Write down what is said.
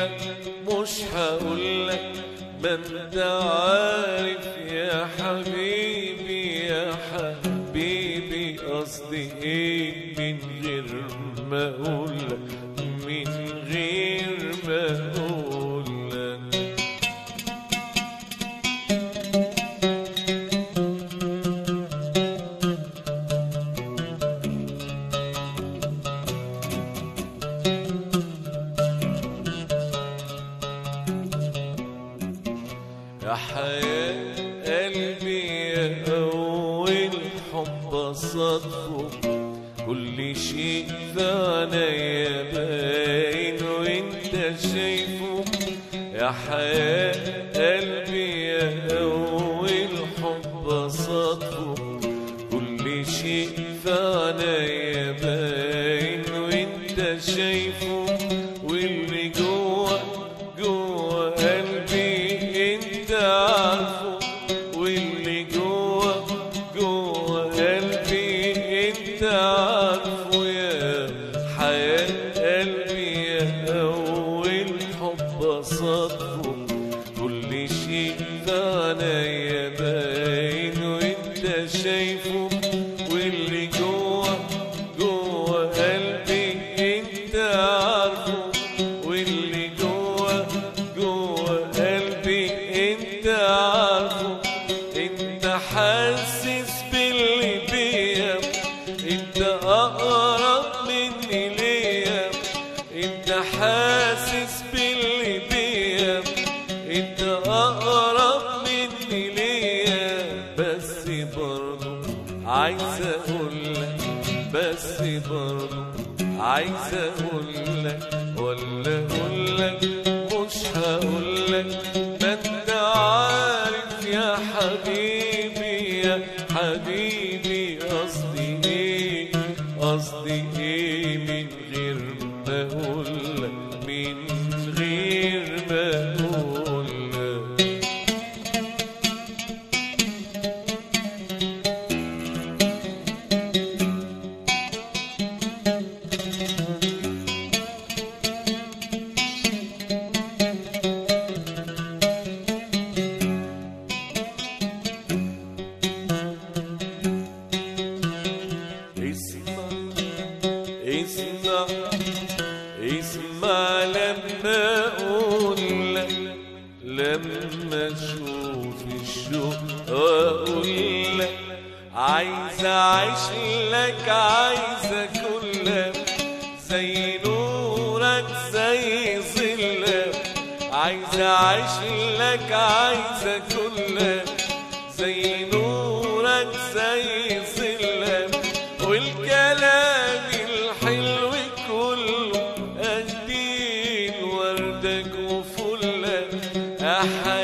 هقولك مش هقولك، ما انت عارف يا حبيبي يا حبيبي قصدي ايه من غير ما اقولك، من غير ما اقولك. يا حياة قلبي يا أول حب صدفه، كل شيء في عينيا باين وانت شايفه. يا حياة قلبي يا أول حب صدفه، كل شيء في عينيا باين وانت شايفه. واللي جوه جوه قلبي انت عارفه، واللي جوه جوه قلبي انت عارفه. يا حياة قلبي يا أول حب صدفه، كل شيء في عينيا باين وانت شايفه. واللي جوه جوه قلبي انت عارفه، واللي جوه جوه قلبي انت عارفه. انت حاسس باللي بيا، انت اقرب مني ليا. انت حاسس باللي بيا، انت اقرب مني ليا. بس برضو عايز اقولك، بس برضو عايز اقولك، ولا اقولك مش هقولك. ما انت عارف يا حبيبي يا حبيبي قصدي ايه، قصدي ايه من غير ما اقولك، من غير ما اقولك. اسمع اسمع لما اقولك، لما اشوف الشوق واقولك. عايز اعيش لك، عايز اكلك زي نورك زي ظلك. عايز اعيش لك، عايز اكلك زي نورك زي ظلك. والكلام الحلو كله قدين وردك وفلك.